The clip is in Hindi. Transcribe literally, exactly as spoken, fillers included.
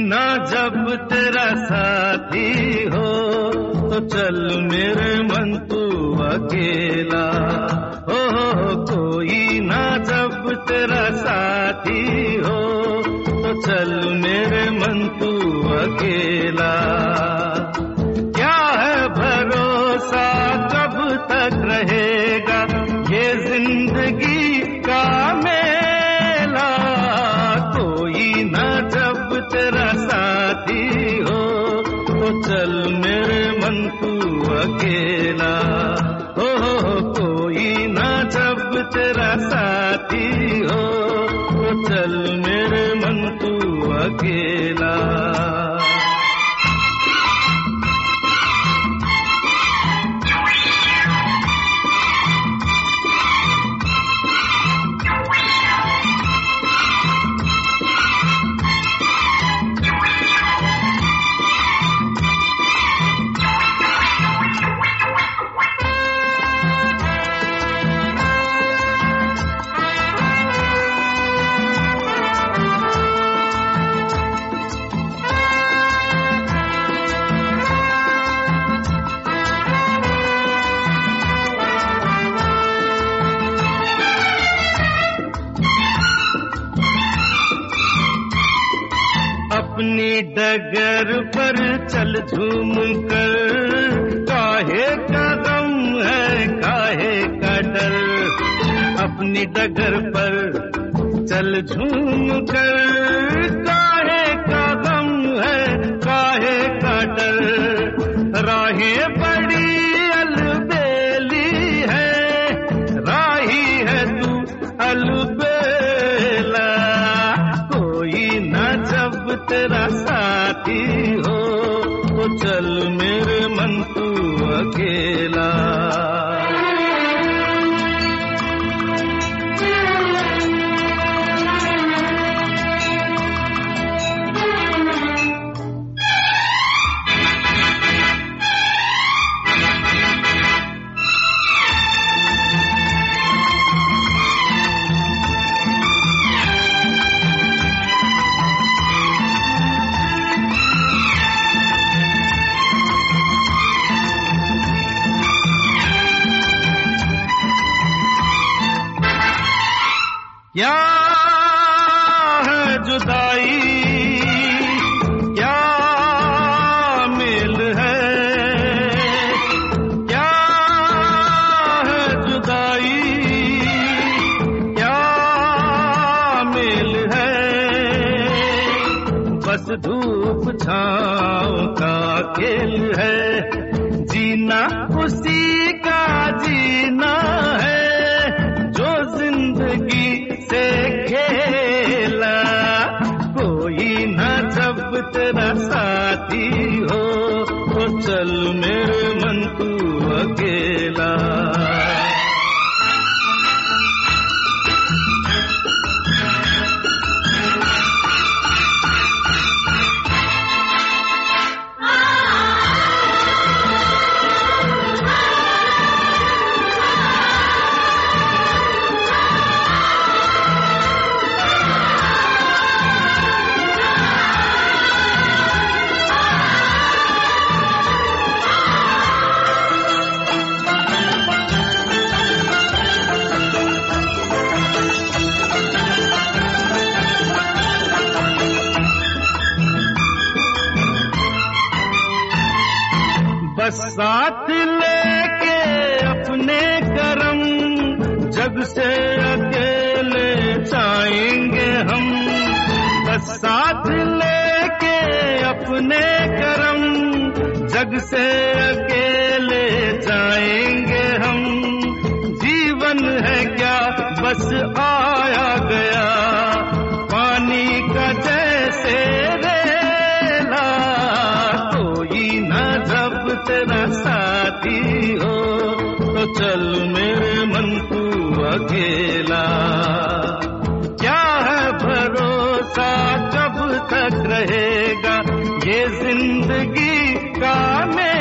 ना जब तेरा साथी हो तो चल मेरे मन तू अकेला हो, हो कोई ना जब तेरा साथी हो तो चल मेरे मन तू अकेला। क्या है भरोसा कब तक रहेगा ये जिंदगी का मेला, कोई ना जब तेरा साथी हो तो चल मेरे मन तू अकेला हो, हो कोई ना जब तेरा साथी हो तो चल मेरे मन तू अकेला। अपनी डगर पर चल झूम कर, काहे का गम है काहे का डर। अपनी डगर पर चल झूम कर, काहे का गम है काहे का डर। राहें बड़ी अलबेली है, राही है तू अलबेला, कोई ना जब तेरा साथी हो तो चल मेरे मन तू अकेला। क्या है जुदाई क्या मेल है, क्या है जुदाई क्या मेल है। बस धूप छाँव का खेल है, जीना उसी का जीना है जो जिंदगी से खेला। कोई ना जब तेरा साथी हो तो चल मेरे मन तू अकेला। बस साथ लेके अपने करम जग से अकेले जाएंगे हम। बस साथ लेके अपने करम जग से अकेले जाएंगे हम। जीवन है क्या बस आया गया पानी का जैसे रेला, कोई ना जब तेरा साथी हो तो चल मेरे मन तू अकेला। क्या है भरोसा कब तक रहेगा ये जिंदगी का में